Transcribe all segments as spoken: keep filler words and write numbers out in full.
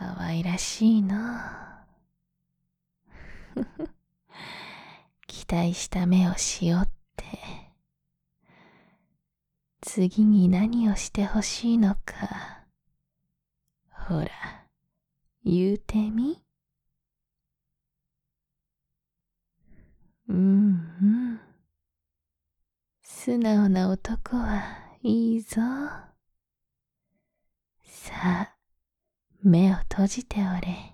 かわいらしいの。期待した目をしよって。次に何をしてほしいのか。ほら、言うてみ。うんうん。素直な男はいいぞ。さあ、目を閉じておれ。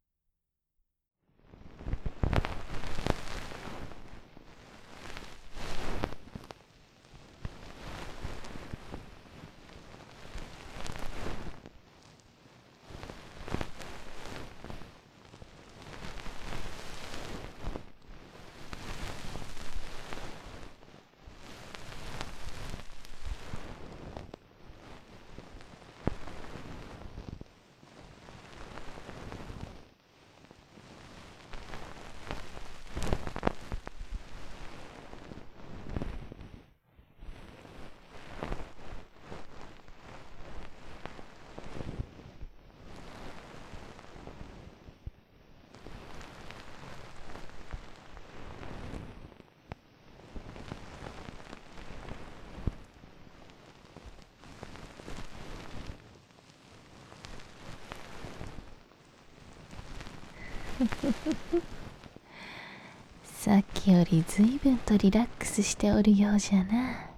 さっきよりずいぶんとリラックスしておるようじゃな。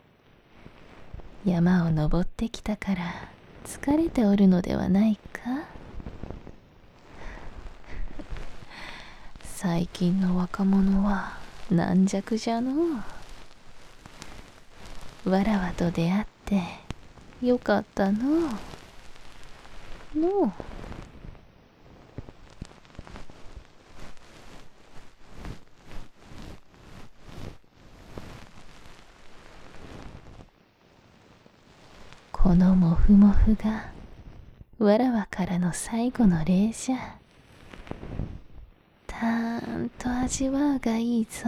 山を登ってきたから疲れておるのではないか。最近の若者は軟弱じゃのう。わらわと出会ってよかったのう。のう。このもふもふがわらわからの最後の礼じゃ。たーんと味わうがいいぞ。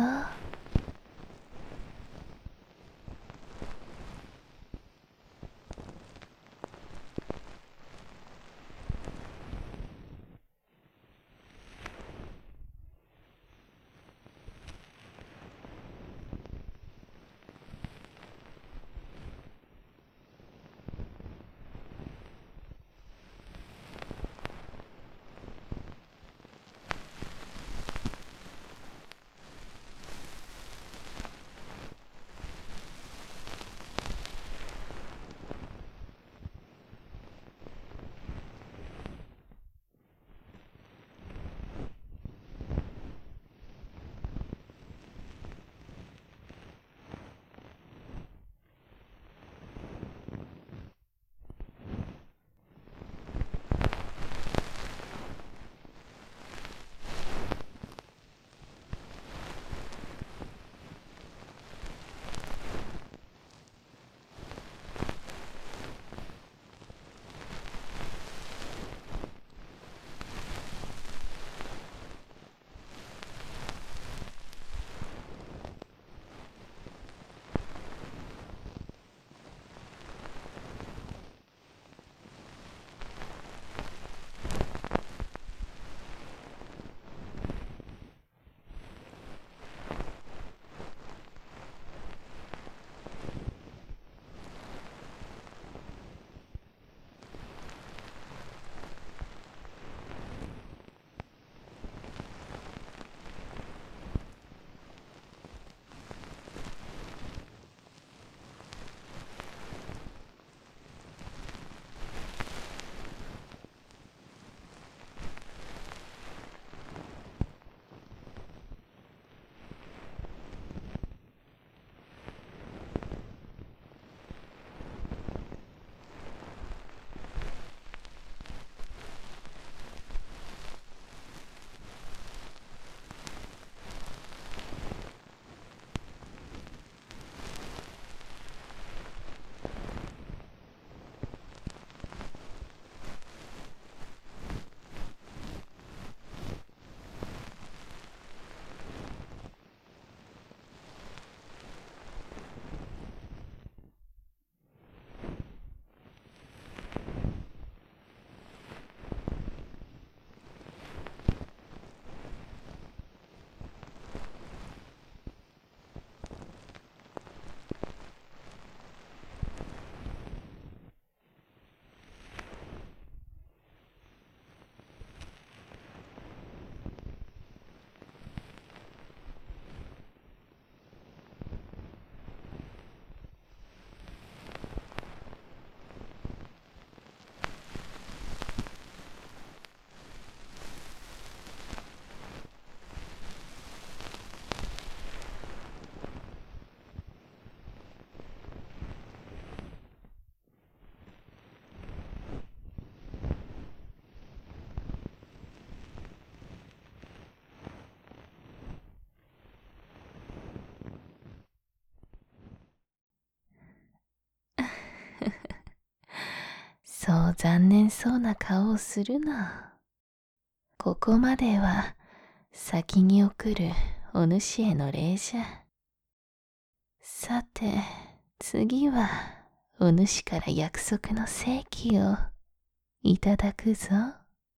残念そうな顔をするな。ここまでは先に送るお主への礼じゃ。さて、次はお主から約束の請求をいただくぞ。